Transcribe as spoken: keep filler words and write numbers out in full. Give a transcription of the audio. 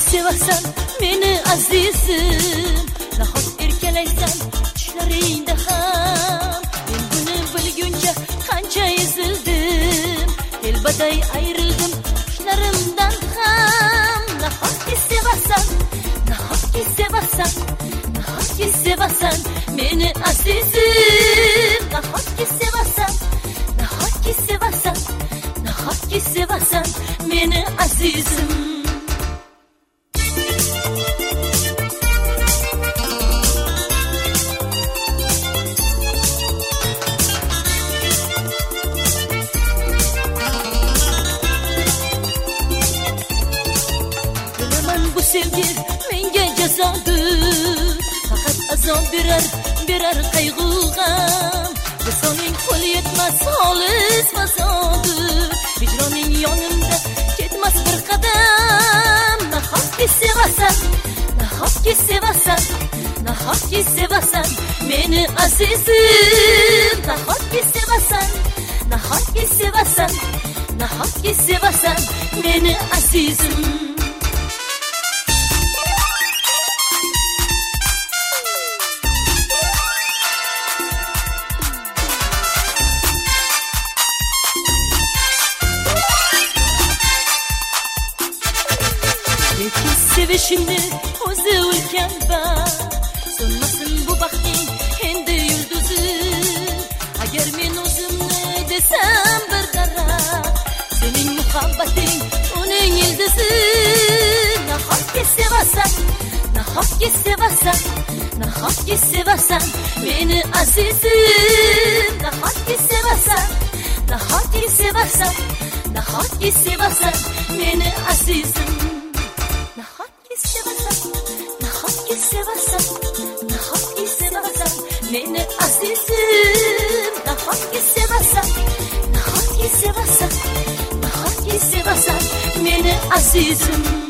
sevasan meni azizim, nahot erkalaysan tushlaringda ham. Men buni bilguncha qancha ezildim, telbaday ayrildim qushlarimdan ham. Nahotki sevasan, nahotki sevasan, nahotki sevasan meni azizim, nahotki sevasan, nahotki sevasan, nahotki sevasan meni azizim. Bu sevgi menga jazodir, faqat azob berar, berar qayg'uga. Visoling qo'l yetmas xolis mazodir, hijroning yonimda ketmas bir qadam. Nahotki sevasan, nahotki sevasan, nahotki sevasan meni azizim, nahotki sevasan, nahotki sevasan, nahotki sevasan meni azizim. Lekin sevishimni o'zi ulkan bak, so'nmasin bu baxting endi yulduzi. Agar men o'zimni desam bir daraxt, sening muhabbating uning yildizi. Nahotki sevasan, nahotki sevasan, nahotki sevasan meni azizim, nahotki sevasan, nahotki sevasan, nahotki sevasan meni azizim. Nahotki sevasan, nahotki sevasan, nahotki sevasan meni azizim, nahotki sevasan, nahotki sevasan, nahotki sevasan meni azizim.